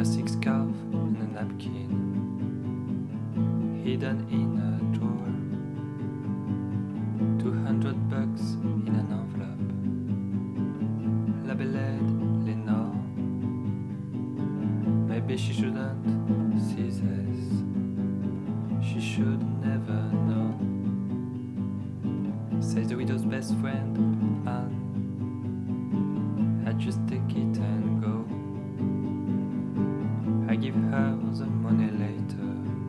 plastic scarf and a napkin hidden in a drawer. $200 in an envelope, labeled Lenore. Maybe she shouldn't see this. She should never know. Says the widow's best friend, Anne. I just take it and go. I give her the money later.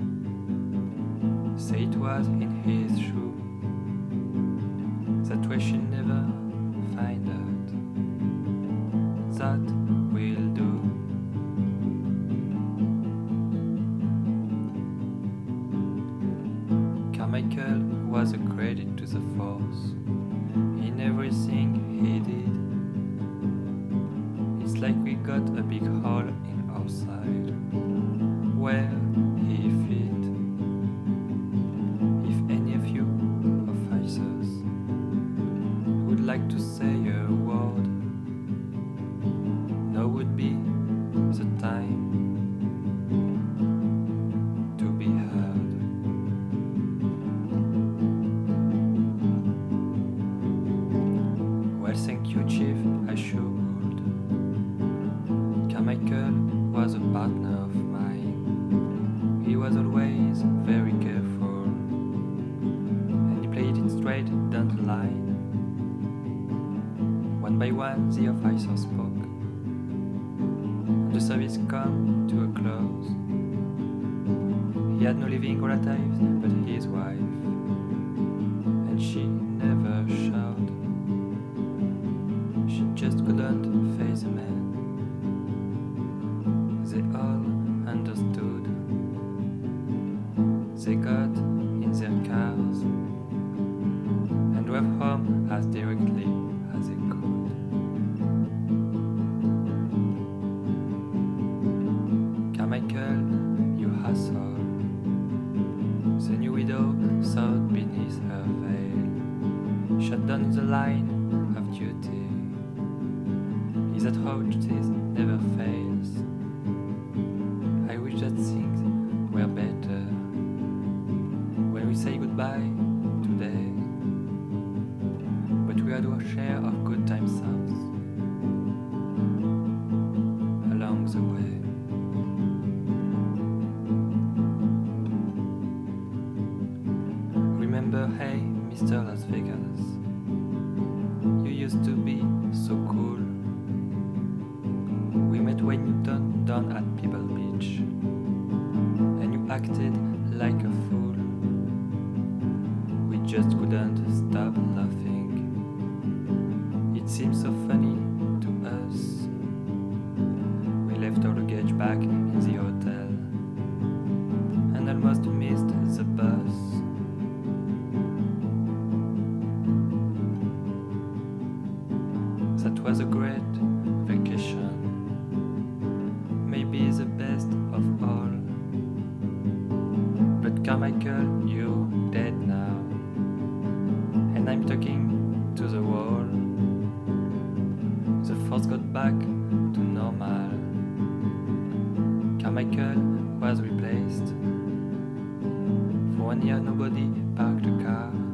Say it was in his shoe. That way she'll never find out. That will do. Carmichael was a credit to the force in everything he did. It's like we got a big hole in our side where he fit. If any of you officers would like to say a word, now would be the time to be heard. Well, thank you, Chief, I sure would. Carmichael was a partner of mine. He was always very careful, and he played it straight down the line. One by one, the officer spoke, and the service came to a close. He had no living relatives but his wife, and she never showed. She just couldn't face a man. They all understood. They got in their cars and drove home as directly as they could. Carmichael, you asshole. The new widow thought beneath her veil, shut down the line of duty. Is that how justice never fails? I wish that things were better when we say goodbye today. But we had our share of good times south along the way. Remember, hey, Mr. Las Vegas, you used to be so cool. We met when you turned down at Pebble Beach, and you acted like a fool. We just couldn't stop laughing. It seems so funny to us. We left our luggage back in the hotel and almost missed the bus. That was a great vacation, maybe the best of all. But Carmichael, you're dead now, and I'm talking to the wall. The force got back to normal. Carmichael was replaced. For 1 year nobody parked a car.